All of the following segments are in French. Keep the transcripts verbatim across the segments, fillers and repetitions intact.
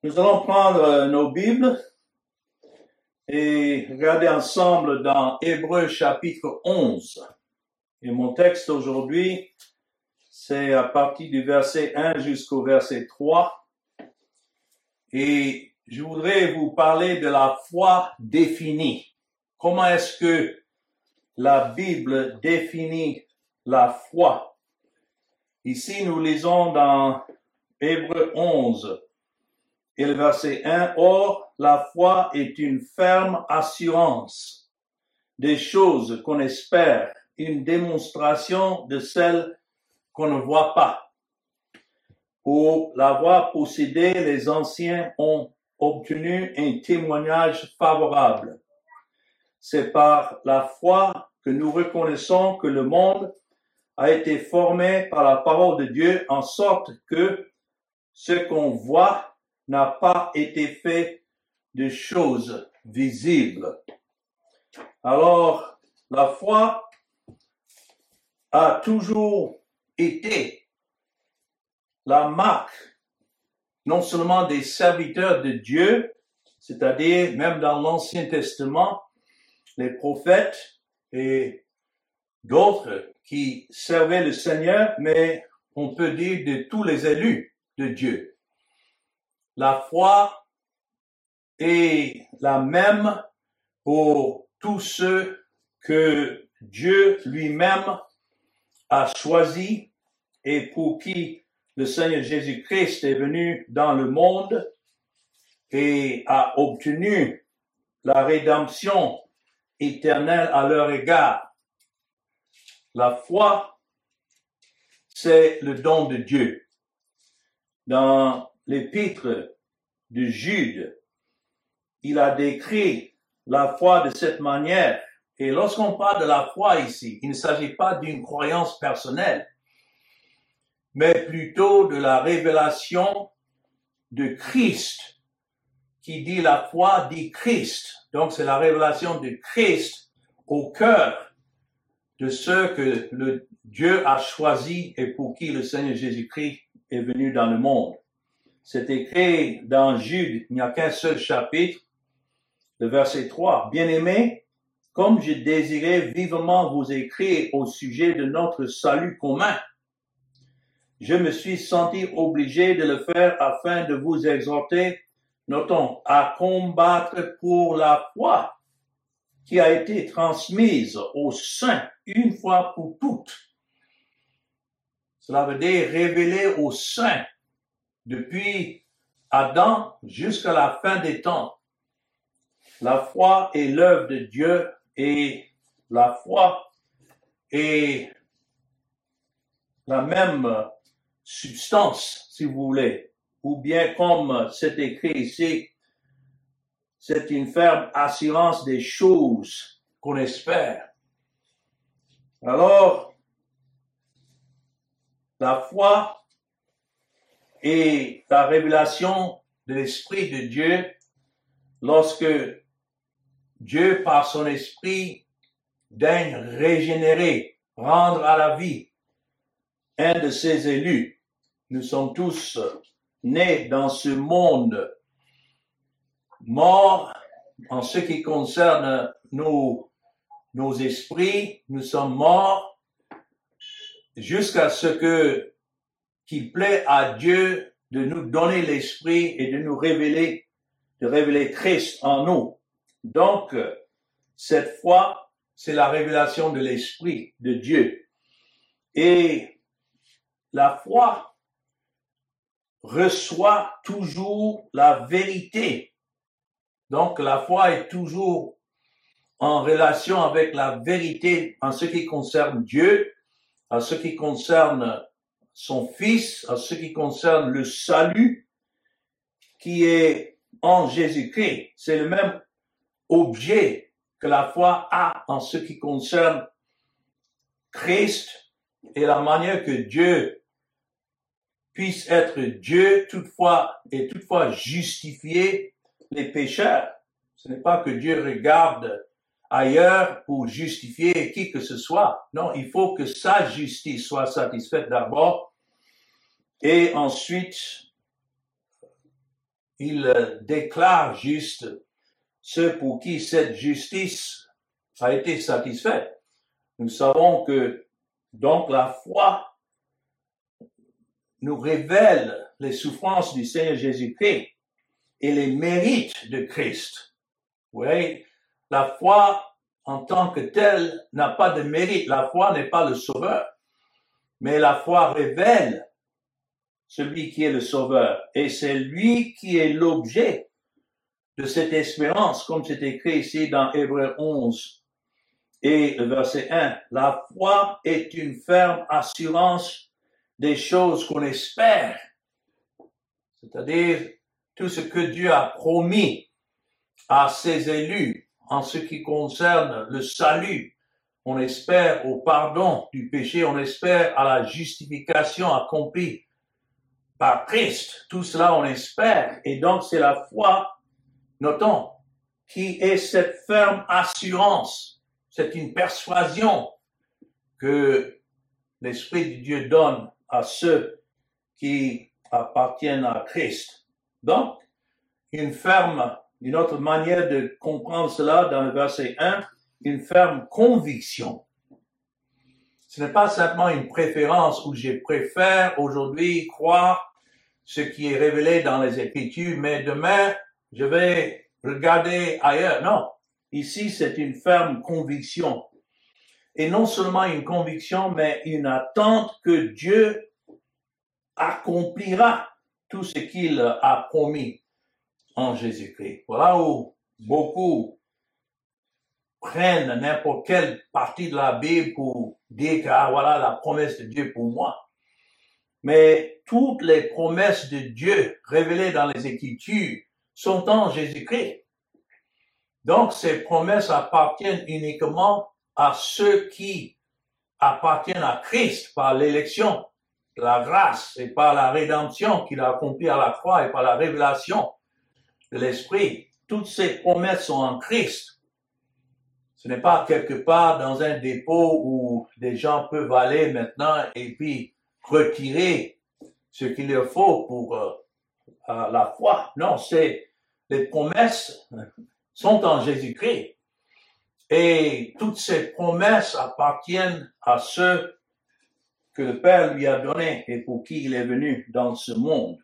Nous allons prendre nos Bibles et regarder ensemble dans Hébreux chapitre onze. Et mon texte aujourd'hui, c'est à partir du verset un jusqu'au verset trois. Et je voudrais vous parler de la foi définie. Comment est-ce que la Bible définit la foi? Ici, nous lisons dans Hébreux onze et le verset un. Or, la foi est une ferme assurance des choses qu'on espère, une démonstration de celles qu'on ne voit pas. Pour l'avoir possédée, les anciens ont obtenu un témoignage favorable. C'est par la foi que nous reconnaissons que le monde a été formé par la parole de Dieu, en sorte que ce qu'on voit n'a pas été fait de choses visibles. Alors, la foi a toujours été la marque non seulement des serviteurs de Dieu, c'est-à-dire même dans l'Ancien Testament, les prophètes et d'autres qui servaient le Seigneur, mais on peut dire de tous les élus de Dieu. La foi est la même pour tous ceux que Dieu lui-même a choisis et pour qui le Seigneur Jésus-Christ est venu dans le monde et a obtenu la rédemption éternelle à leur égard. La foi, c'est le don de Dieu. Dans l'épître de Jude, il a décrit la foi de cette manière. Et lorsqu'on parle de la foi ici, il ne s'agit pas d'une croyance personnelle, mais plutôt de la révélation de Christ. Qui dit la foi dit Christ. Donc c'est la révélation de Christ au cœur de ceux que le Dieu a choisi et pour qui le Seigneur Jésus-Christ est venu dans le monde. C'est écrit dans Jude, il n'y a qu'un seul chapitre, le verset trois. Bien-aimés, comme je désirais vivement vous écrire au sujet de notre salut commun, je me suis senti obligé de le faire afin de vous exhorter, notons, à combattre pour la foi qui a été transmise aux saints une fois pour toutes. Cela veut dire révéler aux saints depuis Adam jusqu'à la fin des temps. La foi est l'œuvre de Dieu et la foi est la même substance, si vous voulez, ou bien comme c'est écrit ici, c'est une ferme assurance des choses qu'on espère. Alors, la foi est la révélation de l'Esprit de Dieu lorsque Dieu, par son Esprit, daigne régénérer, rendre à la vie un de ses élus. Nous sommes tous nés dans ce monde morts en ce qui concerne nos, nos esprits. Nous sommes morts jusqu'à ce que qu'il plaît à Dieu de nous donner l'esprit et de nous révéler, de révéler Christ en nous. Donc, cette foi, c'est la révélation de l'Esprit de Dieu. Et la foi reçoit toujours la vérité. Donc, la foi est toujours en relation avec la vérité en ce qui concerne Dieu, en ce qui concerne son Fils, en ce qui concerne le salut qui est en Jésus-Christ. C'est le même objet que la foi a en ce qui concerne Christ et la manière que Dieu puisse être Dieu toutefois et toutefois justifier les pécheurs. Ce n'est pas que Dieu regarde ailleurs pour justifier qui que ce soit. Non, il faut que sa justice soit satisfaite d'abord et ensuite il déclare juste ceux pour qui cette justice a été satisfaite. Nous savons que donc la foi nous révèle les souffrances du Seigneur Jésus-Christ et les mérites de Christ. Oui, la foi en tant que telle n'a pas de mérite. La foi n'est pas le sauveur, mais la foi révèle celui qui est le sauveur. Et c'est lui qui est l'objet de cette espérance, comme c'est écrit ici dans Hébreux onze et le verset un. La foi est une ferme assurance des choses qu'on espère, c'est-à-dire tout ce que Dieu a promis à ses élus en ce qui concerne le salut. On espère au pardon du péché, on espère à la justification accomplie par Christ. Tout cela, on espère. Et donc, c'est la foi, notons, qui est cette ferme assurance. C'est une persuasion que l'Esprit de Dieu donne à ceux qui appartiennent à Christ. Donc, une ferme, une autre manière de comprendre cela dans le verset un, une ferme conviction. Ce n'est pas simplement une préférence où je préfère aujourd'hui croire ce qui est révélé dans les Écritures, mais demain, je vais regarder ailleurs. Non, ici, c'est une ferme conviction. Et non seulement une conviction, mais une attente que Dieu accomplira tout ce qu'il a promis en Jésus-Christ. Voilà où beaucoup prennent n'importe quelle partie de la Bible pour dire que ah, voilà la promesse de Dieu pour moi. Mais toutes les promesses de Dieu révélées dans les Écritures sont en Jésus-Christ. Donc ces promesses appartiennent uniquement à ceux qui appartiennent à Christ par l'élection, la grâce et par la rédemption qu'il a accomplie à la croix et par la révélation de l'Esprit. Toutes ces promesses sont en Christ. Ce n'est pas quelque part dans un dépôt où des gens peuvent aller maintenant et puis retirer ce qu'il leur faut pour euh, la foi. Non, c'est les promesses sont en Jésus-Christ. Et toutes ces promesses appartiennent à ceux que le Père lui a donnés et pour qui il est venu dans ce monde.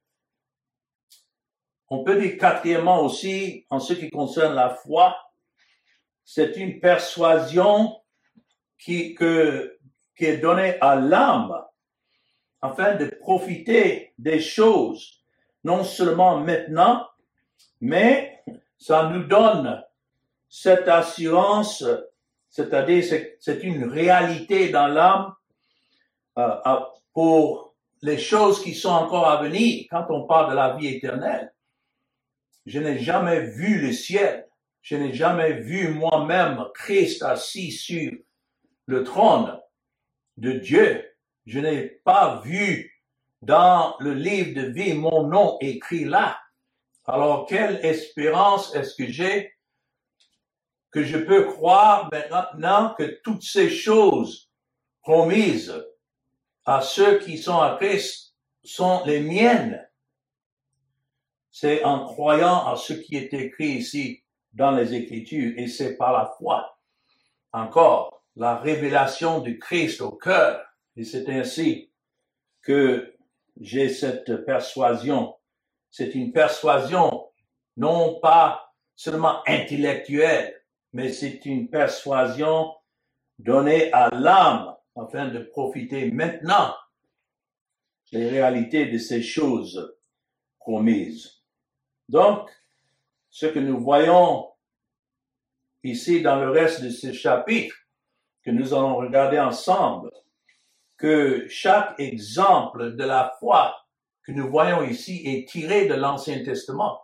On peut dire quatrièmement aussi, en ce qui concerne la foi, c'est une persuasion qui, que, qui est donnée à l'âme afin de profiter des choses, non seulement maintenant, mais ça nous donne cette assurance, c'est-à-dire c'est, c'est une réalité dans l'âme euh, pour les choses qui sont encore à venir. Quand on parle de la vie éternelle, je n'ai jamais vu le ciel. Je n'ai jamais vu moi-même Christ assis sur le trône de Dieu. Je n'ai pas vu dans le livre de vie mon nom écrit là. Alors, quelle espérance est-ce que j'ai que je peux croire maintenant que toutes ces choses promises à ceux qui sont à Christ sont les miennes? C'est en croyant à ce qui est écrit ici dans les Écritures, et c'est par la foi. Encore, la révélation du Christ au cœur, et c'est ainsi que j'ai cette persuasion. C'est une persuasion non pas seulement intellectuelle, mais c'est une persuasion donnée à l'âme afin de profiter maintenant des réalités de ces choses promises. Donc, ce que nous voyons ici dans le reste de ce chapitre, que nous allons regarder ensemble, que chaque exemple de la foi que nous voyons ici est tiré de l'Ancien Testament.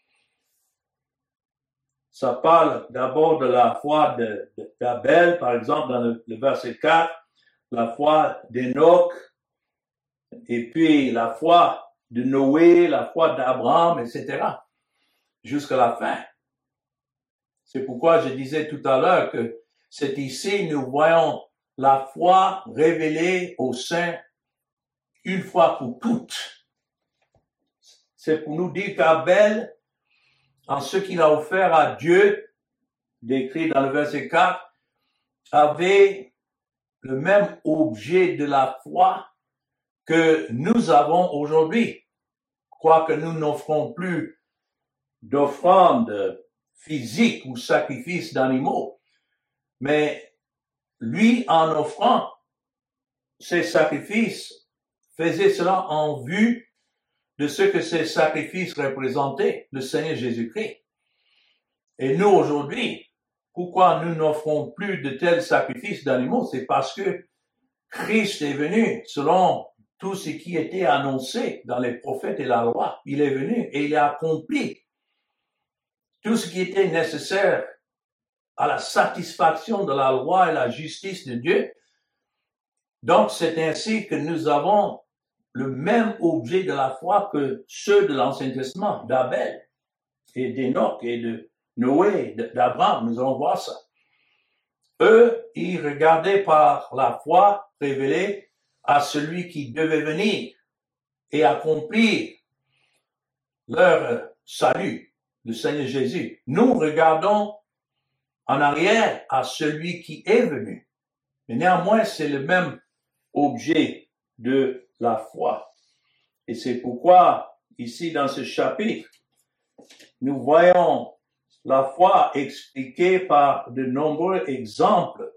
Ça parle d'abord de la foi de, de, d'Abel, par exemple, dans le, le verset quatre, la foi d'Enoch, et puis la foi de Noé, la foi d'Abraham, et cetera, jusqu'à la fin. C'est pourquoi je disais tout à l'heure que c'est ici, nous voyons la foi révélée aux saints une fois pour toutes. c'est pour nous dire qu'Abel, en ce qu'il a offert à Dieu, décrit dans le verset quatre, avait le même objet de la foi que nous avons aujourd'hui. Quoique nous n'offrons plus d'offrandes physiques ou sacrifices d'animaux, mais lui, en offrant ces sacrifices, faisait cela en vue de ce que ces sacrifices représentaient, le Seigneur Jésus-Christ. Et nous, aujourd'hui, pourquoi nous n'offrons plus de tels sacrifices d'animaux? C'est parce que Christ est venu selon tout ce qui était annoncé dans les prophètes et la loi. Il est venu et il a accompli tout ce qui était nécessaire à la satisfaction de la loi et la justice de Dieu. Donc, c'est ainsi que nous avons le même objet de la foi que ceux de l'Ancien Testament, d'Abel et d'Enoch et de Noé, d'Abraham. Nous allons voir ça. Eux, ils regardaient par la foi révélée à celui qui devait venir et accomplir leur salut, le Seigneur Jésus. Nous regardons en arrière à celui qui est venu. Mais néanmoins, c'est le même objet de la foi. Et c'est pourquoi, ici dans ce chapitre, nous voyons la foi expliquée par de nombreux exemples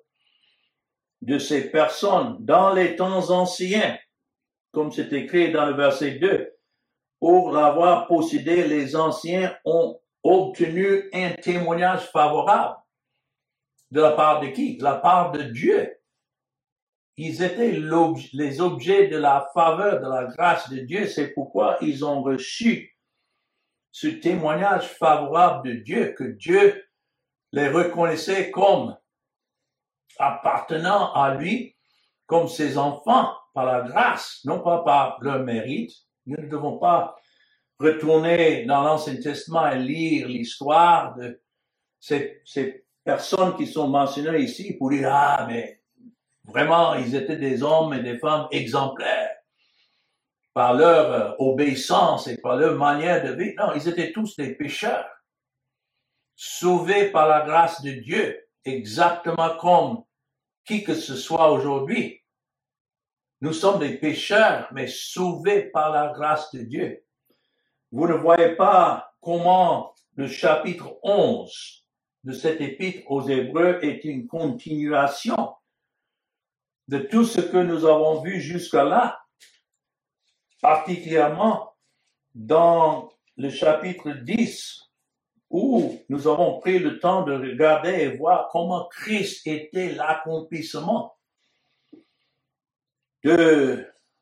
de ces personnes dans les temps anciens, comme c'est écrit dans le verset deux. Pour l'avoir possédé, les anciens ont obtenu un témoignage favorable. De la part de qui? De la part de Dieu. Ils étaient les objets de la faveur, de la grâce de Dieu. C'est pourquoi ils ont reçu ce témoignage favorable de Dieu, que Dieu les reconnaissait comme appartenant à lui, comme ses enfants, par la grâce, non pas par leur mérite. Nous ne devons pas retourner dans l'Ancien Testament et lire l'histoire de ces, ces personnes qui sont mentionnées ici pour dire, ah, mais vraiment, ils étaient des hommes et des femmes exemplaires par leur euh, obéissance et par leur manière de vivre. Non, ils étaient tous des pécheurs, sauvés par la grâce de Dieu, exactement comme qui que ce soit aujourd'hui. Nous sommes des pécheurs, mais sauvés par la grâce de Dieu. Vous ne voyez pas comment le chapitre onze de cet épître aux Hébreux est une continuation de tout ce que nous avons vu jusque-là, particulièrement dans le chapitre dix, où nous avons pris le temps de regarder et voir comment Christ était l'accomplissement de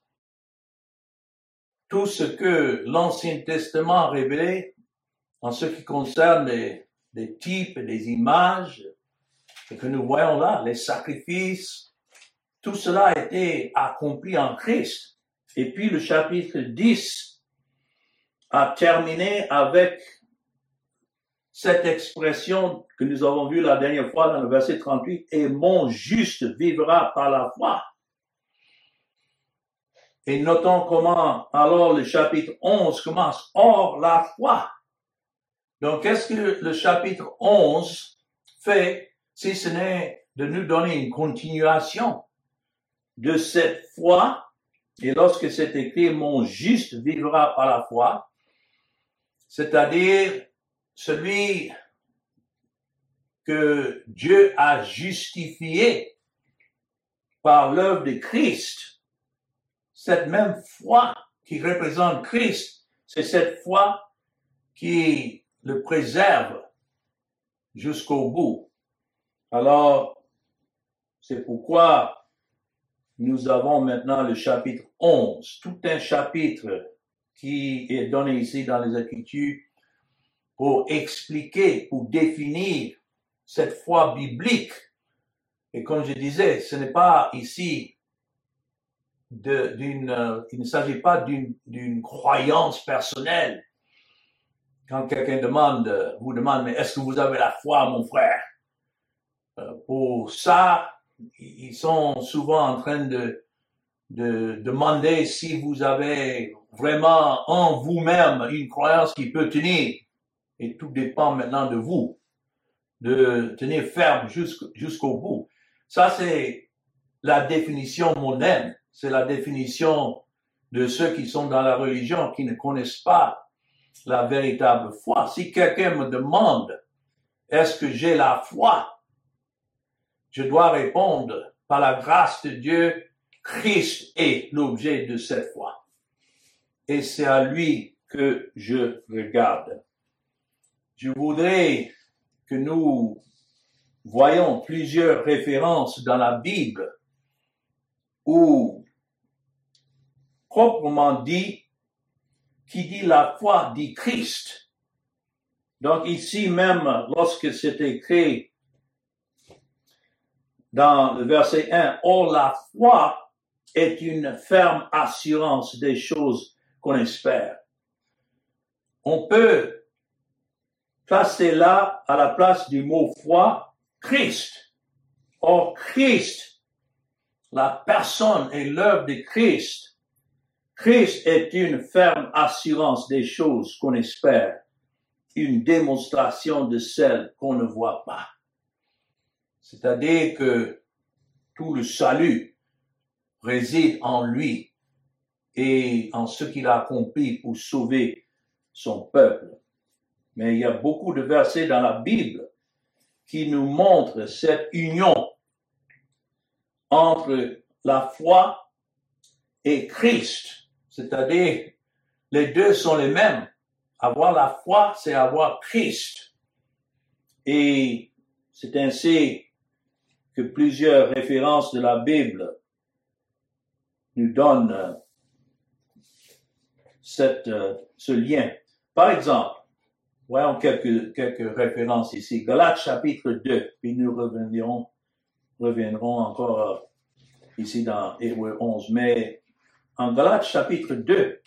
tout ce que l'Ancien Testament révélait en ce qui concerne les, les types et les images, et que nous voyons là, les sacrifices, tout cela a été accompli en Christ. Et puis le chapitre dix a terminé avec cette expression que nous avons vue la dernière fois dans le verset trente-huit, « Et mon juste vivra par la foi ». Et notons comment alors le chapitre onze commence, « Or la foi ». Donc qu'est-ce que le chapitre onze fait si ce n'est de nous donner une continuation de cette foi? Et lorsque c'est écrit « Mon juste vivra par la foi », c'est-à-dire celui que Dieu a justifié par l'œuvre de Christ, cette même foi qui représente Christ, c'est cette foi qui le préserve jusqu'au bout. Alors, c'est pourquoi nous avons maintenant le chapitre onze, tout un chapitre qui est donné ici dans les Écritures pour expliquer, pour définir cette foi biblique. Et comme je disais, ce n'est pas ici de, d'une, euh, il ne s'agit pas d'une, d'une croyance personnelle. Quand quelqu'un demande, vous demande, mais est-ce que vous avez la foi, mon frère? Euh, pour ça, ils sont souvent en train de de demander si vous avez vraiment en vous-même une croyance qui peut tenir. Et tout dépend maintenant de vous, de tenir ferme jusqu'au, jusqu'au bout. Ça, c'est la définition mondaine. C'est la définition de ceux qui sont dans la religion, qui ne connaissent pas la véritable foi. Si quelqu'un me demande, est-ce que j'ai la foi? Je dois répondre, par la grâce de Dieu, Christ est l'objet de cette foi. Et c'est à lui que je regarde. Je voudrais que nous voyons plusieurs références dans la Bible où, proprement dit, qui dit la foi dit Christ. Donc ici même, lorsque c'est écrit dans le verset un, « Or la foi est une ferme assurance des choses qu'on espère. » On peut placer là, à la place du mot foi, Christ. Or Christ, la personne et l'œuvre de Christ, Christ est une ferme assurance des choses qu'on espère, une démonstration de celles qu'on ne voit pas. C'est-à-dire que tout le salut réside en lui et en ce qu'il a accompli pour sauver son peuple. Mais il y a beaucoup de versets dans la Bible qui nous montrent cette union entre la foi et Christ. C'est-à-dire, les deux sont les mêmes. Avoir la foi, c'est avoir Christ. Et c'est ainsi que plusieurs références de la Bible nous donnent cette, ce lien. Par exemple, voyons quelques, quelques références ici. Galates chapitre deux, puis nous reviendrons, reviendrons encore ici dans Hébreux onze. Mais en Galates chapitre deux,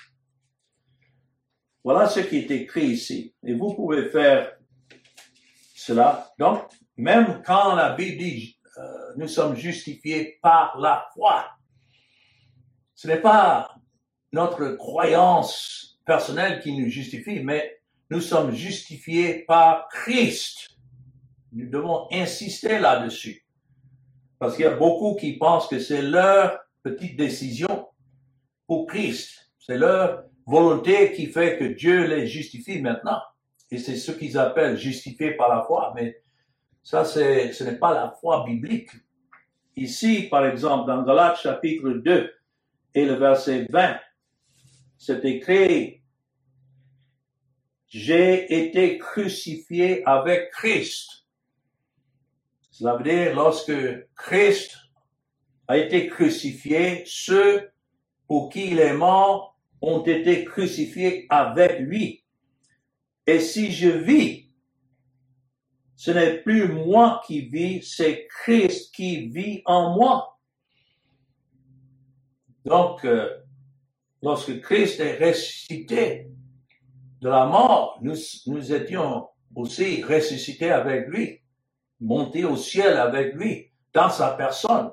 voilà ce qui est écrit ici. Et vous pouvez faire cela. Donc, même quand la Bible dit euh, nous sommes justifiés par la foi, ce n'est pas notre croyance personnelle qui nous justifie, mais nous sommes justifiés par Christ. Nous devons insister là-dessus. Parce qu'il y a beaucoup qui pensent que c'est leur petite décision pour Christ. C'est leur volonté qui fait que Dieu les justifie maintenant. Et c'est ce qu'ils appellent justifiés par la foi. Mais ça, c'est, ce n'est pas la foi biblique. Ici, par exemple, dans Galates chapitre deux et le verset vingt, c'est écrit « J'ai été crucifié avec Christ ». Cela veut dire, lorsque Christ a été crucifié, ceux pour qui il est mort ont été crucifiés avec lui. Et si je vis, ce n'est plus moi qui vis, c'est Christ qui vit en moi. Donc, euh, lorsque Christ est ressuscité de la mort, nous, nous étions aussi ressuscités avec lui, montés au ciel avec lui, dans sa personne.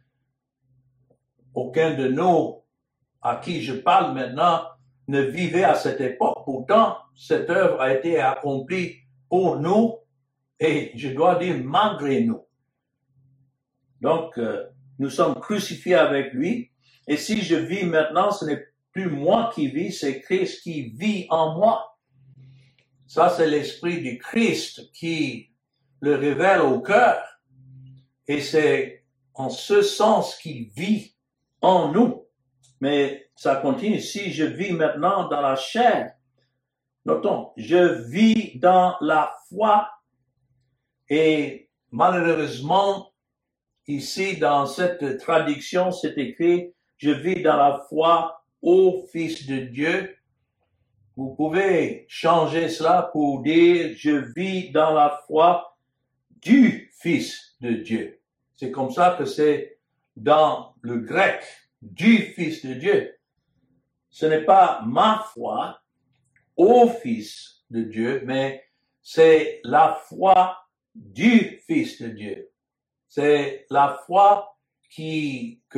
Aucun de nous à qui je parle maintenant ne vivait à cette époque. Pourtant, cette œuvre a été accomplie pour nous et je dois dire malgré nous. Donc, euh, nous sommes crucifiés avec lui. Et si je vis maintenant, ce n'est plus moi qui vis, c'est Christ qui vit en moi. Ça, c'est l'esprit du Christ qui le révèle au cœur. Et c'est en ce sens qu'il vit en nous. Mais ça continue. Si je vis maintenant dans la chair, notons, je vis dans la foi. Et malheureusement, ici, dans cette traduction, c'est écrit, je vis dans la foi au Fils de Dieu. Vous pouvez changer cela pour dire, je vis dans la foi du Fils de Dieu. C'est comme ça que c'est dans le grec, du Fils de Dieu. Ce n'est pas ma foi au Fils de Dieu, mais c'est la foi du Fils de Dieu. C'est la foi qui, que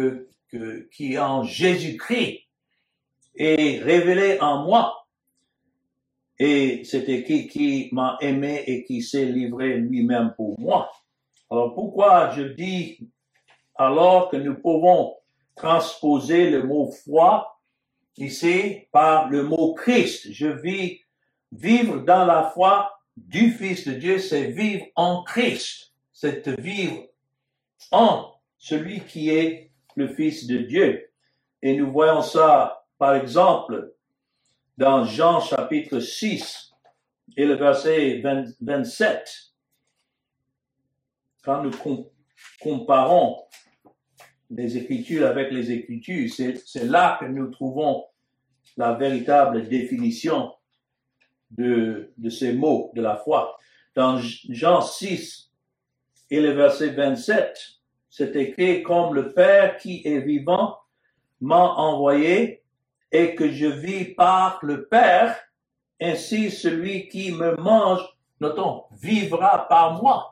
que, qui est en Jésus-Christ est révélé en moi. Et c'était qui qui m'a aimé et qui s'est livré lui-même pour moi. Alors pourquoi je dis alors que nous pouvons transposer le mot foi ici par le mot Christ. Je vis, vivre dans la foi du Fils de Dieu, c'est vivre en Christ. C'est vivre en celui qui est le Fils de Dieu. Et nous voyons ça, par exemple, dans Jean chapitre six et le verset vingt-sept. Quand nous com- comparons les Écritures avec les Écritures, c'est, c'est là que nous trouvons la véritable définition de, de ces mots de la foi. Dans Jean six et le verset vingt-sept, c'est écrit: comme le Père qui est vivant m'a envoyé et que je vis par le Père, ainsi celui qui me mange, notons, vivra par moi.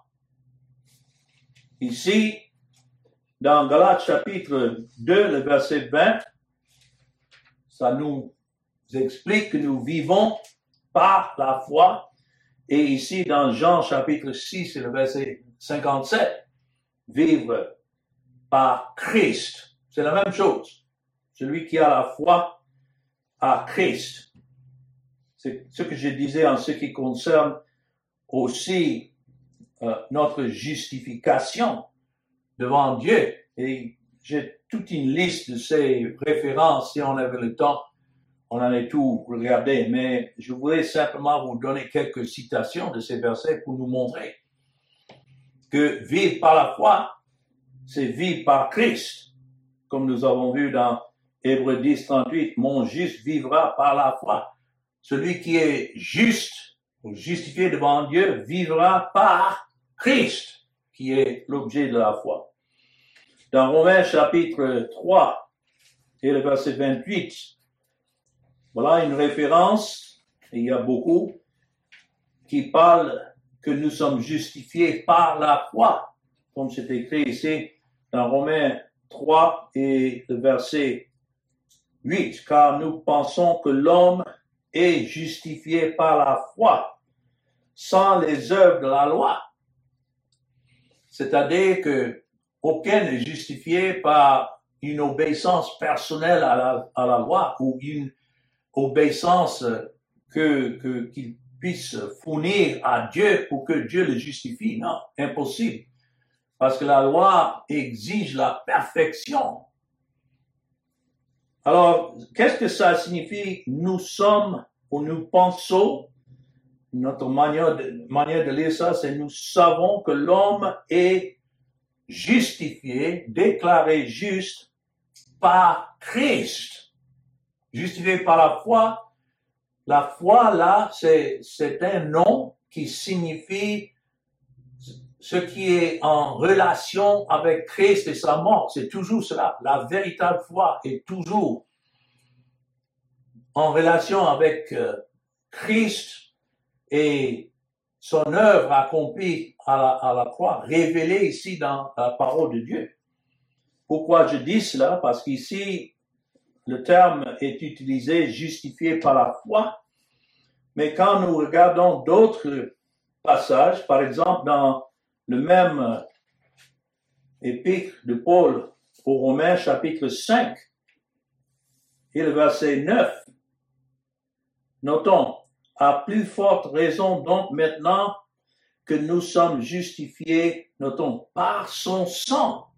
Ici, dans Galates chapitre deux, le verset vingt, ça nous explique que nous vivons par la foi. Et ici, dans Jean chapitre six, le verset cinquante-sept, vivre par Christ. C'est la même chose. Celui qui a la foi à Christ. C'est ce que je disais en ce qui concerne aussi euh, notre justification devant Dieu. Et j'ai toute une liste de ces références. Si on avait le temps, on en a tout regardé. Mais je voulais simplement vous donner quelques citations de ces versets pour nous montrer que vivre par la foi, c'est vivre par Christ. Comme nous avons vu dans Hébreux dix, trente-huit, mon juste vivra par la foi. Celui qui est juste, ou justifié devant Dieu, vivra par Christ, qui est l'objet de la foi. Dans Romains chapitre trois et le verset vingt-huit, voilà une référence, et il y a beaucoup, qui parle que nous sommes justifiés par la foi, comme c'est écrit ici dans Romains trois et le verset huit, car nous pensons que l'homme est justifié par la foi, sans les œuvres de la loi. C'est-à-dire que aucun n'est justifié par une obéissance personnelle à la, à la loi ou une obéissance que, que, qu'il puisse fournir à Dieu pour que Dieu le justifie. Non, impossible. Parce que la loi exige la perfection. Alors, qu'est-ce que ça signifie? Nous sommes ou nous pensons, notre manière de, manière de lire ça, c'est nous savons que l'homme est justifié, déclaré juste par Christ. Justifié par la foi. La foi, là, c'est, c'est un nom qui signifie ce qui est en relation avec Christ et sa mort. C'est toujours cela. La véritable foi est toujours en relation avec euh, Christ et son œuvre accomplie à la, à la croix, révélée ici dans la parole de Dieu. Pourquoi je dis cela? Parce qu'ici, le terme est utilisé, justifié par la foi. Mais quand nous regardons d'autres passages, par exemple dans le même épître de Paul aux Romains, chapitre cinq, et le verset neuf, notons, à plus forte raison donc maintenant que nous sommes justifiés, notons, par son sang.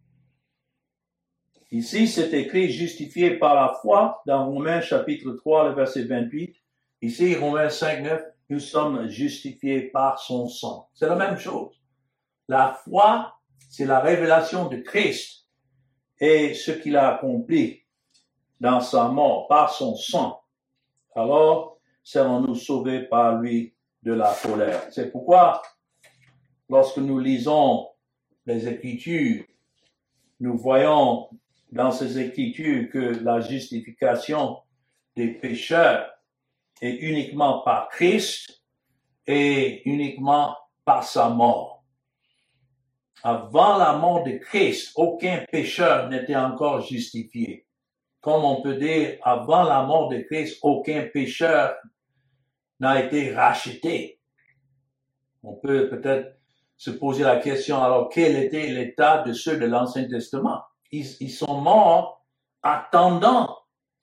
Ici, c'est écrit justifié par la foi dans Romains chapitre trois, le verset vingt-huit. Ici, Romains cinq, neuf, nous sommes justifiés par son sang. C'est la même chose. La foi, c'est la révélation de Christ et ce qu'il a accompli dans sa mort, par son sang. Alors, serons-nous sauvés par lui de la colère. C'est pourquoi, lorsque nous lisons les Écritures, nous voyons dans ces Écritures que la justification des pécheurs est uniquement par Christ et uniquement par sa mort. avant la mort de Christ, aucun pécheur n'était encore justifié. Comme on peut dire, avant la mort de Christ, aucun pécheur n'a été racheté. On peut peut-être se poser la question, alors quel était l'état de ceux de l'Ancien Testament? Ils, ils sont morts attendant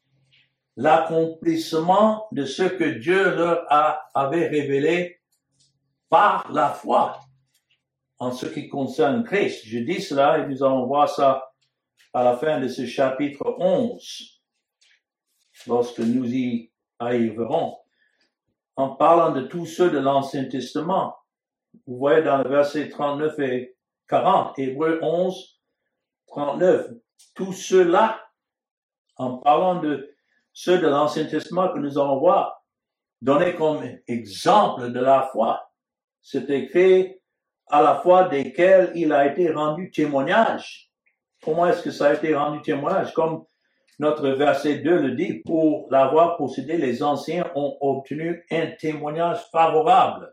l'accomplissement de ce que Dieu leur a, avait révélé par la foi en ce qui concerne Christ. Je dis cela et nous allons voir ça à la fin de ce chapitre onze, lorsque nous y arriverons. En parlant de tous ceux de l'Ancien Testament, vous voyez dans le verset trente-neuf et quarante, Hébreux onze, trente-neuf, tous ceux-là, en parlant de ceux de l'Ancien Testament que nous allons voir, donnés comme exemple de la foi, c'est écrit à la foi desquels il a été rendu témoignage. Comment est-ce que ça a été rendu témoignage? Comme notre verset deux le dit, pour l'avoir possédé, les anciens ont obtenu un témoignage favorable.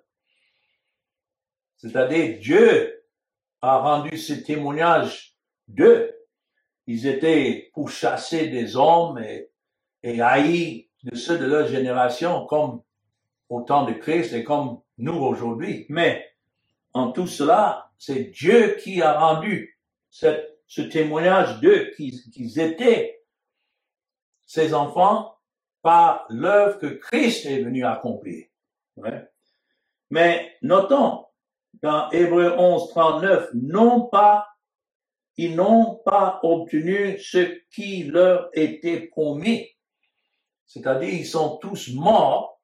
C'est-à-dire, Dieu a rendu ce témoignage d'eux. Ils étaient pourchassés des hommes et, et haïs de ceux de leur génération, comme au temps de Christ et comme nous aujourd'hui. Mais en tout cela, c'est Dieu qui a rendu cette, ce témoignage d'eux, qu'ils, qu'ils étaient ses enfants par l'œuvre que Christ est venu accomplir. Ouais. Mais notons, dans Hébreux onze, trente-neuf, non pas, ils n'ont pas obtenu ce qui leur était promis. C'est-à-dire, ils sont tous morts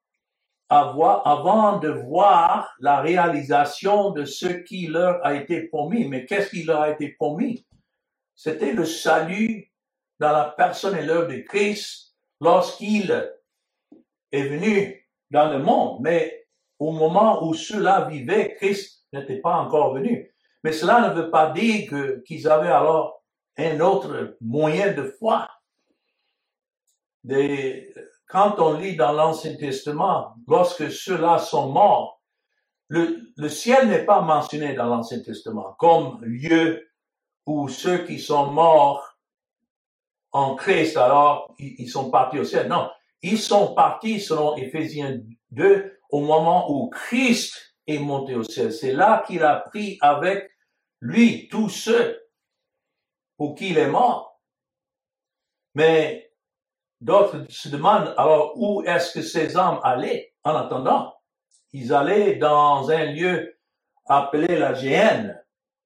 avant de voir la réalisation de ce qui leur a été promis. Mais qu'est-ce qui leur a été promis? C'était le salut dans la personne et l'œuvre de Christ lorsqu'il est venu dans le monde. Mais au moment où ceux-là vivaient, Christ n'était pas encore venu. Mais cela ne veut pas dire que, qu'ils avaient alors un autre moyen de foi. Des, quand on lit dans l'Ancien Testament, lorsque ceux-là sont morts, le, le ciel n'est pas mentionné dans l'Ancien Testament comme lieu où ceux qui sont morts en Christ, alors ils, ils sont partis au ciel. Non, ils sont partis selon Éphésiens deux au moment où Christ est monté au ciel. C'est là qu'il a pris avec lui tous ceux pour qui il est mort. Mais d'autres se demandent alors où est-ce que ces âmes allaient en attendant. Ils allaient dans un lieu appelé la Géhenne.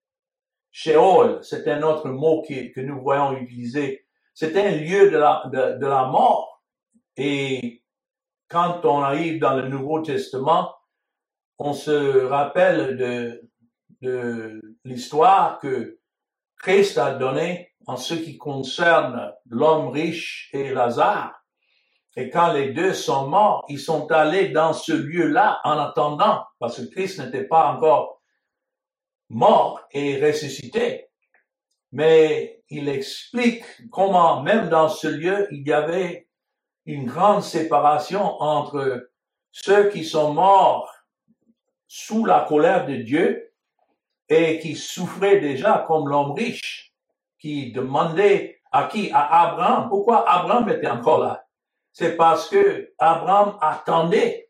Sheol, c'est un autre mot qui, que nous voyons utiliser. C'est un lieu de la, de, de la mort. Et quand on arrive dans le Nouveau Testament, on se rappelle de, de l'histoire que Christ a donnée en ce qui concerne l'homme riche et Lazare. Et quand les deux sont morts, ils sont allés dans ce lieu-là en attendant, parce que Christ n'était pas encore mort et ressuscité. Mais il explique comment, même dans ce lieu, il y avait une grande séparation entre ceux qui sont morts sous la colère de Dieu et qui souffraient déjà comme l'homme riche, qui demandait à qui? À Abraham. Pourquoi Abraham était encore là? C'est parce que Abraham attendait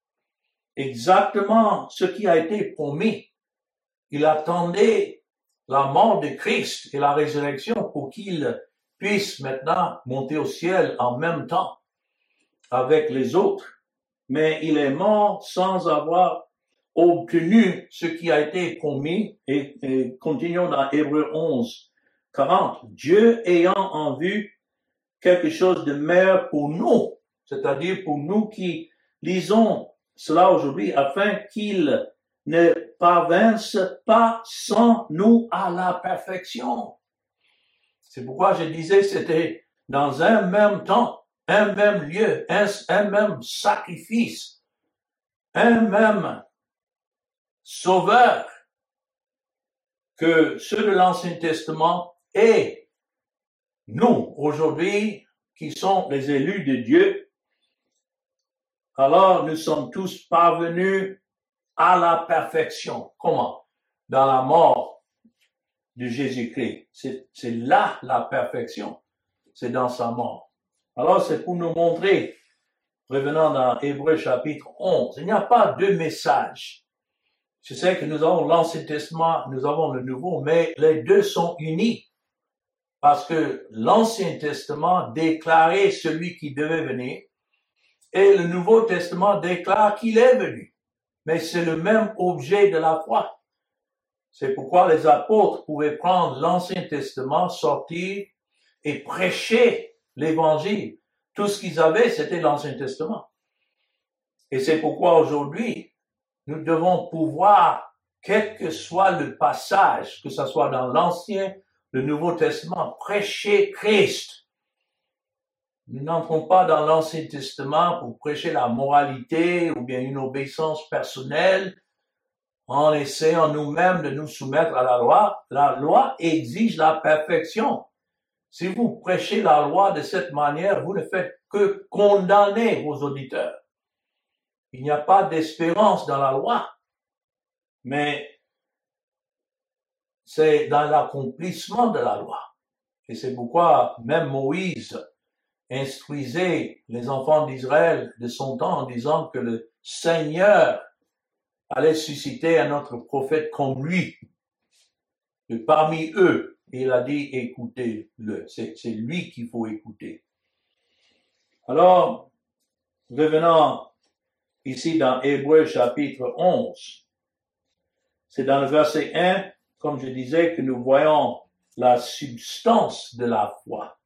exactement ce qui a été promis. Il attendait la mort de Christ et la résurrection pour qu'il puisse maintenant monter au ciel en même temps avec les autres. Mais il est mort sans avoir obtenu ce qui a été promis. Et, et continuons dans Hébreux onze, quarante. Dieu ayant en vue quelque chose de meilleur pour nous, c'est-à-dire pour nous qui lisons cela aujourd'hui, afin qu'il ne parvinsse pas sans nous à la perfection. C'est pourquoi je disais c'était dans un même temps, un même lieu, un, un même sacrifice, un même sauveur que ceux de l'Ancien Testament et nous, aujourd'hui, qui sont les élus de Dieu. Alors, nous sommes tous parvenus à la perfection. Comment? Dans la mort de Jésus-Christ. C'est, c'est là la perfection. C'est dans sa mort. Alors, c'est pour nous montrer, revenant dans Hébreux chapitre onze, il n'y a pas deux messages. Je sais que nous avons l'Ancien Testament, nous avons le Nouveau, mais les deux sont unis. Parce que l'Ancien Testament déclarait celui qui devait venir et le Nouveau Testament déclare qu'il est venu. Mais c'est le même objet de la foi. C'est pourquoi les apôtres pouvaient prendre l'Ancien Testament, sortir et prêcher l'Évangile. Tout ce qu'ils avaient, c'était l'Ancien Testament. Et c'est pourquoi aujourd'hui, nous devons pouvoir, quel que soit le passage, que ce soit dans l'Ancien, le Nouveau Testament, prêcher Christ. Nous n'entrons pas dans l'Ancien Testament pour prêcher la moralité ou bien une obéissance personnelle en essayant nous-mêmes de nous soumettre à la loi. La loi exige la perfection. Si vous prêchez la loi de cette manière, vous ne faites que condamner vos auditeurs. Il n'y a pas d'espérance dans la loi, mais c'est dans l'accomplissement de la loi. Et c'est pourquoi même Moïse instruisait les enfants d'Israël de son temps en disant que le Seigneur allait susciter un autre prophète comme lui, de parmi eux. Et il a dit, écoutez-le. C'est, c'est lui qu'il faut écouter. Alors, revenons ici dans Hébreux chapitre onze. C'est dans le verset un, comme je disais, que nous voyons la substance de la foi.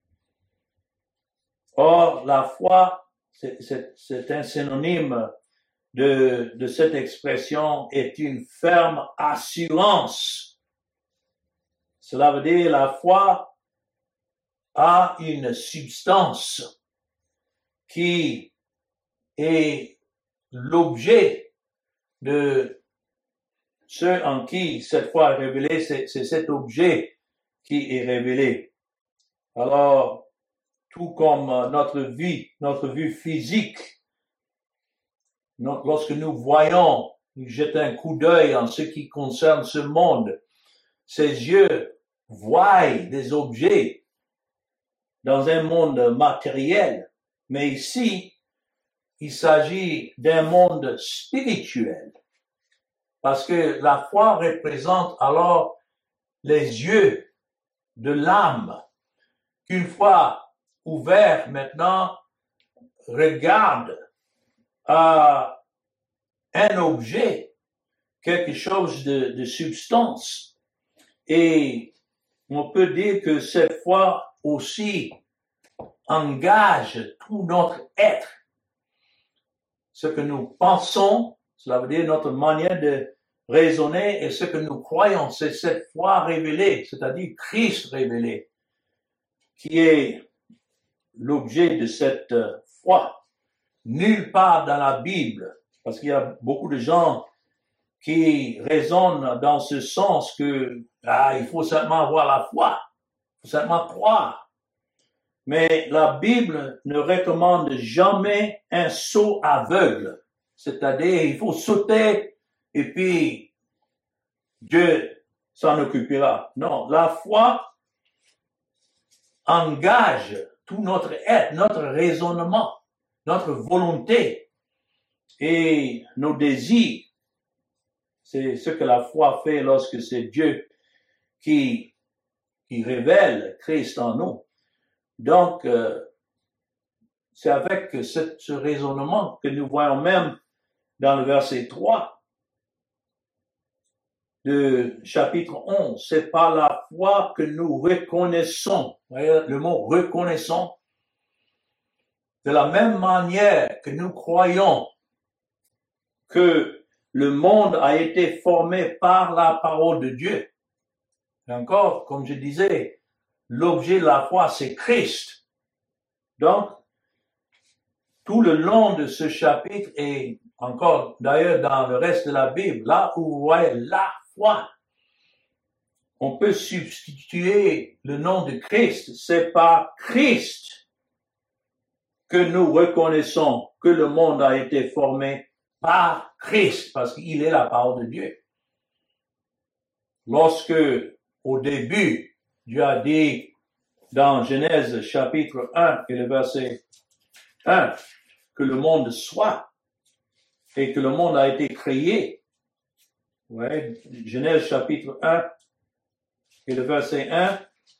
Or, la foi, c'est, c'est, c'est un synonyme de, de cette expression, est une ferme assurance. Cela veut dire la foi a une substance qui est l'objet de ce en qui cette foi est révélée, c'est, c'est cet objet qui est révélé. Alors, tout comme notre vie, notre vue physique, lorsque nous voyons, nous jetons un coup d'œil en ce qui concerne ce monde, ses yeux voient des objets dans un monde matériel, mais ici, il s'agit d'un monde spirituel, parce que la foi représente alors les yeux de l'âme, qu'une fois ouverts maintenant, regarde à un objet, quelque chose de, de substance. Et on peut dire que cette foi aussi engage tout notre être. Ce que nous pensons, cela veut dire notre manière de raisonner, et ce que nous croyons, c'est cette foi révélée, c'est-à-dire Christ révélé, qui est l'objet de cette foi. Nulle part dans la Bible, parce qu'il y a beaucoup de gens qui raisonnent dans ce sens que ah, il faut seulement avoir la foi, il faut seulement croire. Mais la Bible ne recommande jamais un saut aveugle, c'est-à-dire il faut sauter et puis Dieu s'en occupera. Non, la foi engage tout notre être, notre raisonnement, notre volonté et nos désirs. C'est ce que la foi fait lorsque c'est Dieu qui, qui révèle Christ en nous. Donc, euh, c'est avec ce, ce raisonnement que nous voyons même dans le verset trois de chapitre onze. C'est par la foi que nous reconnaissons, vous voyez, le mot reconnaissons, de la même manière que nous croyons que le monde a été formé par la parole de Dieu. Et encore, comme je disais, l'objet de la foi, c'est Christ. Donc, tout le long de ce chapitre et encore d'ailleurs dans le reste de la Bible, là où vous voyez la foi, on peut substituer le nom de Christ. C'est par Christ que nous reconnaissons que le monde a été formé par Christ, parce qu'il est la parole de Dieu. Lorsque au début, Dieu a dit dans Genèse chapitre un et le verset un que le monde soit et que le monde a été créé. Ouais, Genèse chapitre un et le verset un.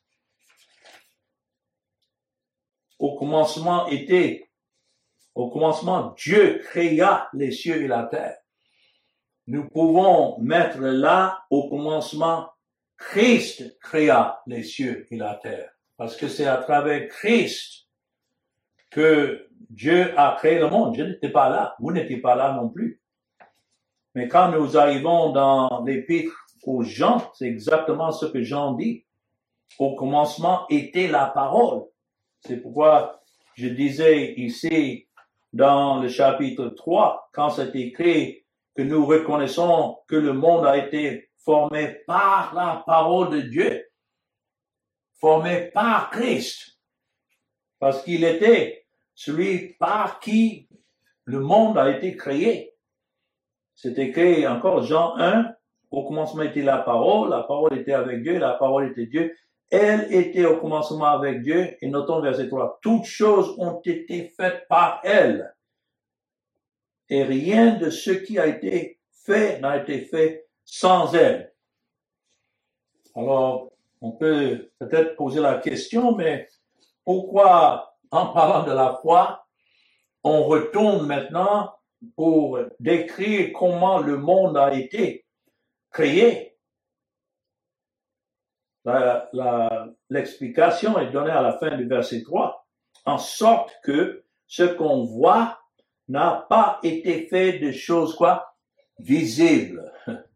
Au commencement était, au commencement, Dieu créa les cieux et la terre. Nous pouvons mettre là, au commencement, Christ créa les cieux et la terre. Parce que c'est à travers Christ que Dieu a créé le monde. Je n'étais pas là. Vous n'étiez pas là non plus. Mais quand nous arrivons dans l'épître aux Jean, c'est exactement ce que Jean dit. Au commencement était la parole. C'est pourquoi je disais ici, dans le chapitre trois, quand c'est écrit que nous reconnaissons que le monde a été formé par la parole de Dieu, formé par Christ, parce qu'il était celui par qui le monde a été créé. C'est écrit encore Jean un, au commencement était la parole, la parole était avec Dieu, la parole était Dieu. Elle était au commencement avec Dieu, et notons verset trois, toutes choses ont été faites par elle, et rien de ce qui a été fait n'a été fait sans elle. Alors, on peut peut-être poser la question, mais pourquoi, en parlant de la foi, on retourne maintenant pour décrire comment le monde a été créé? La, la, l'explication est donnée à la fin du verset trois, en sorte que ce qu'on voit n'a pas été fait de choses quoi? Visibles.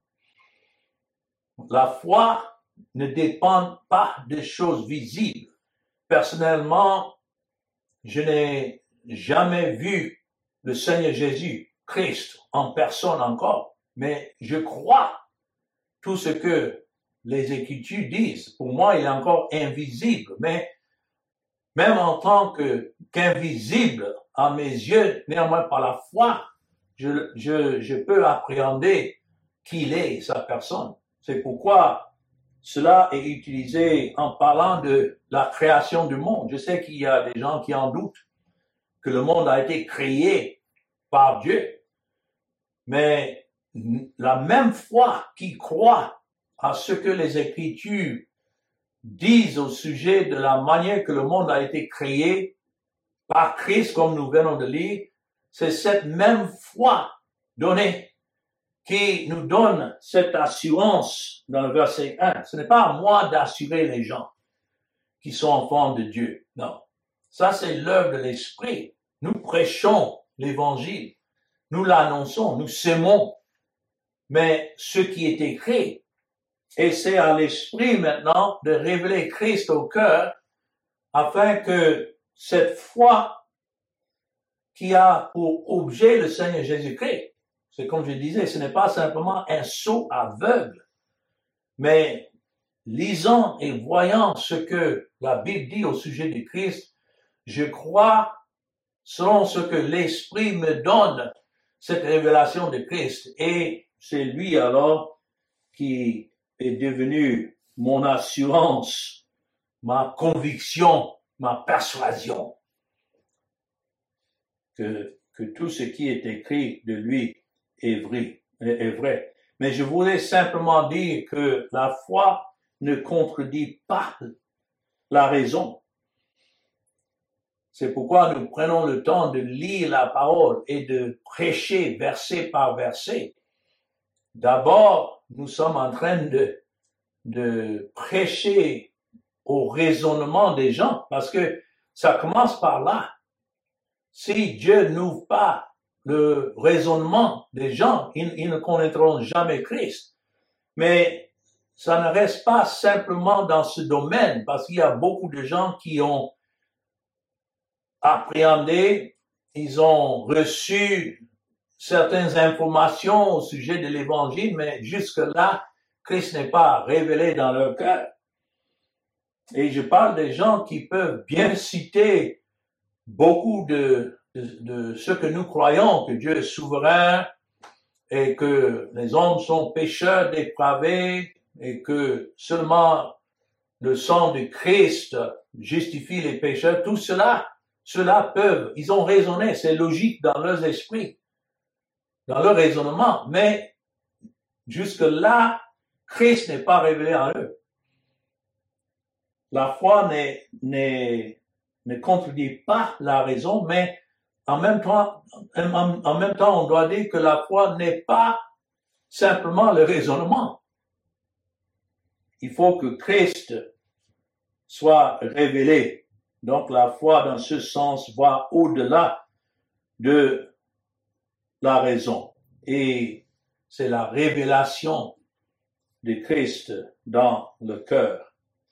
La foi ne dépend pas de choses visibles. Personnellement, je n'ai jamais vu le Seigneur Jésus, Christ, en personne encore, mais je crois tout ce que les Écritures disent. Pour moi, il est encore invisible, mais même en tant que, qu'invisible à mes yeux, néanmoins par la foi, je, je, je peux appréhender qui il est, sa personne. C'est pourquoi cela est utilisé en parlant de la création du monde. Je sais qu'il y a des gens qui en doutent que le monde a été créé par Dieu, mais la même foi qui croit à ce que les Écritures disent au sujet de la manière que le monde a été créé par Christ, comme nous venons de lire, c'est cette même foi donnée qui nous donne cette assurance dans le verset un. Ce n'est pas à moi d'assurer les gens qui sont enfants de Dieu. Non. Ça, c'est l'œuvre de l'Esprit. Nous prêchons l'Évangile. Nous l'annonçons. Nous sémons. Mais ce qui est écrit, et c'est à l'Esprit maintenant de révéler Christ au cœur afin que cette foi qui a pour objet le Seigneur Jésus-Christ, c'est comme je disais, ce n'est pas simplement un sot aveugle, mais lisant et voyant ce que la Bible dit au sujet du Christ, je crois, selon ce que l'Esprit me donne, cette révélation de Christ. Et c'est lui alors qui est devenu mon assurance, ma conviction, ma persuasion que, que tout ce qui est écrit de lui est vrai, est vrai. Mais je voulais simplement dire que la foi ne contredit pas la raison. C'est pourquoi nous prenons le temps de lire la parole et de prêcher verset par verset. D'abord, nous sommes en train de, de prêcher au raisonnement des gens, parce que ça commence par là. Si Dieu n'ouvre pas le raisonnement des gens, ils, ils ne connaîtront jamais Christ. Mais ça ne reste pas simplement dans ce domaine, parce qu'il y a beaucoup de gens qui ont appréhendé, ils ont reçu certaines informations au sujet de l'Évangile, mais jusque-là, Christ n'est pas révélé dans leur cœur. Et je parle des gens qui peuvent bien citer beaucoup de, de, de ce que nous croyons, que Dieu est souverain et que les hommes sont pécheurs, dépravés, et que seulement le sang de Christ justifie les pécheurs, tout cela, cela peuvent, ils ont raisonné, c'est logique dans leurs esprits, dans leur raisonnement, mais jusque-là, Christ n'est pas révélé en eux. La foi n'est, n'est, ne contredit pas la raison, mais en même temps, en, en même temps, on doit dire que la foi n'est pas simplement le raisonnement. Il faut que Christ soit révélé. Donc la foi, dans ce sens, va au-delà de la raison. Et c'est la révélation de Christ dans le cœur.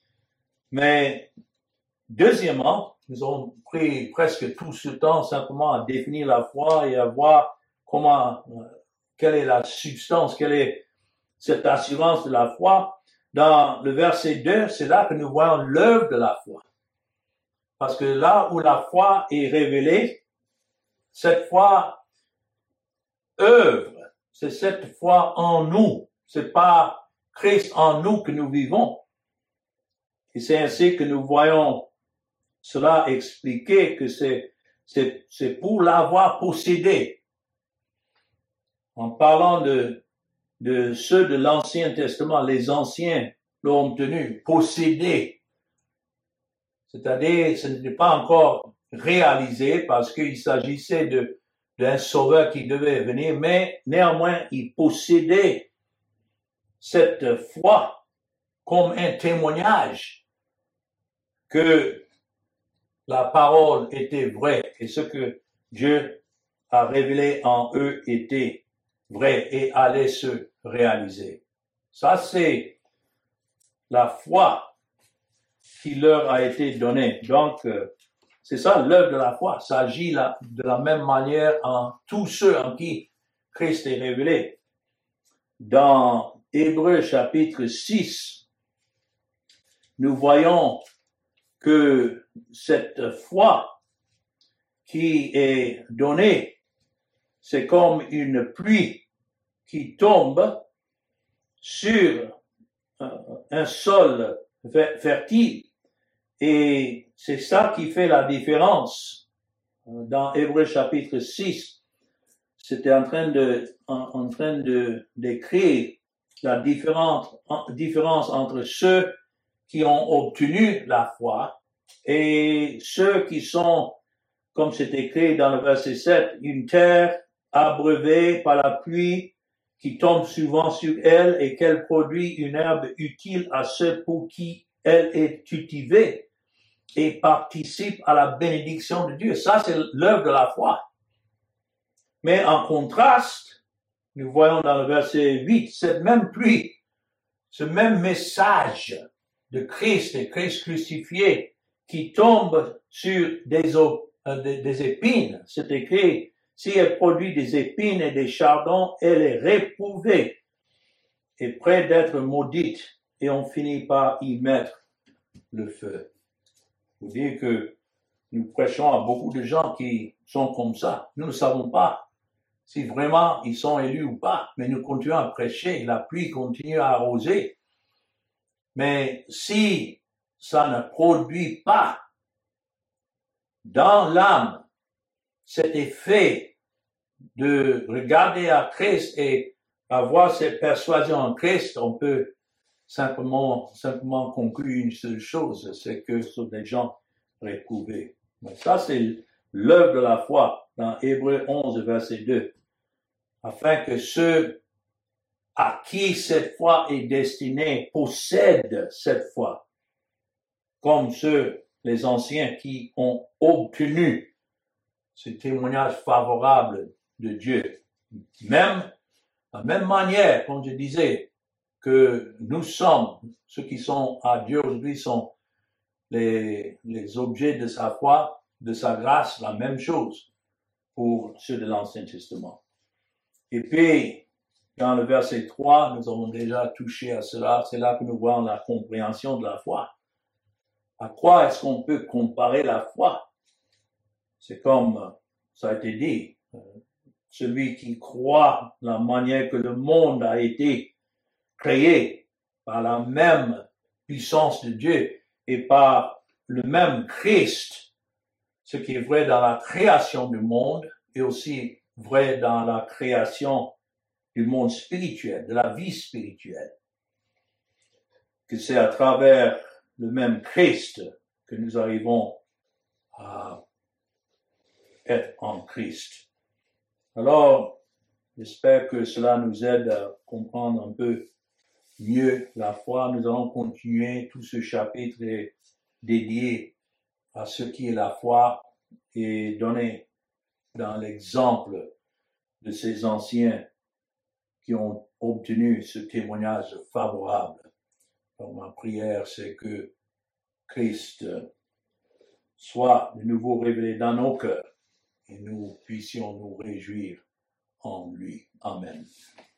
Mais deuxièmement, nous avons pris presque tout ce temps simplement à définir la foi et à voir comment, euh, quelle est la substance, quelle est cette assurance de la foi. Dans le verset deux, c'est là que nous voyons l'œuvre de la foi. Parce que là où la foi est révélée, cette foi œuvre. C'est cette foi en nous. C'est pas Christ en nous que nous vivons. Et c'est ainsi que nous voyons cela expliqué, que c'est, c'est, c'est pour l'avoir possédé. En parlant de, de ceux de l'Ancien Testament, les anciens l'ont obtenu, possédé. C'est-à-dire, ce n'était pas encore réalisé parce qu'il s'agissait de, d'un sauveur qui devait venir, mais néanmoins, ils possédaient cette foi comme un témoignage que la parole était vraie et ce que Dieu a révélé en eux était vrai et allait se réaliser. Ça, c'est la foi qui leur a été donnée. Donc, euh, c'est ça l'œuvre de la foi. Ça agit la, de la même manière en tous ceux en qui Christ est révélé. Dans Hébreux chapitre six, nous voyons que cette foi qui est donnée, c'est comme une pluie qui tombe sur un sol fertile. Et c'est ça qui fait la différence. Dans Hébreux chapitre six, c'était en train de, en, en train de décrire la différence, différence entre ceux qui ont obtenu la foi et ceux qui sont, comme c'est écrit dans le verset sept, une terre abreuvée par la pluie qui tombe souvent sur elle et qu'elle produit une herbe utile à ceux pour qui elle est cultivée et participe à la bénédiction de Dieu. Ça, c'est l'œuvre de la foi. Mais en contraste, nous voyons dans le verset huit, cette même pluie, ce même message de Christ et Christ crucifié qui tombe sur des, eaux, euh, des, des épines. C'est écrit, si elle produit des épines et des chardons, elle est réprouvée et près d'être maudite et on finit par y mettre le feu. Vous dire que nous prêchons à beaucoup de gens qui sont comme ça. Nous ne savons pas si vraiment ils sont élus ou pas, mais nous continuons à prêcher. La pluie continue à arroser. Mais si ça ne produit pas dans l'âme cet effet de regarder à Christ et avoir cette persuasion en Christ, on peut simplement, simplement conclure une seule chose, c'est que ce sont des gens réprouvés. Mais ça, c'est l'œuvre de la foi dans Hébreux onze, verset deux. Afin que ceux à qui cette foi est destinée possèdent cette foi, comme ceux, les anciens qui ont obtenu ce témoignage favorable de Dieu. Même, de la même manière, comme je disais, que nous sommes, ceux qui sont à Dieu aujourd'hui sont les, les objets de sa foi, de sa grâce, la même chose pour ceux de l'Ancien Testament. Et puis, dans le verset trois, nous avons déjà touché à cela, c'est là que nous voyons la compréhension de la foi. À quoi est-ce qu'on peut comparer la foi? C'est comme ça a été dit, celui qui croit la manière que le monde a été créé par la même puissance de Dieu et par le même Christ, ce qui est vrai dans la création du monde et aussi vrai dans la création du monde spirituel, de la vie spirituelle. Que c'est à travers le même Christ que nous arrivons à être en Christ. Alors, j'espère que cela nous aide à comprendre un peu mieux la foi. Nous allons continuer. Tout ce chapitre est dédié à ce qui est la foi et donné dans l'exemple de ces anciens qui ont obtenu ce témoignage favorable. Donc, ma prière, c'est que Christ soit de nouveau révélé dans nos cœurs et nous puissions nous réjouir en lui. Amen.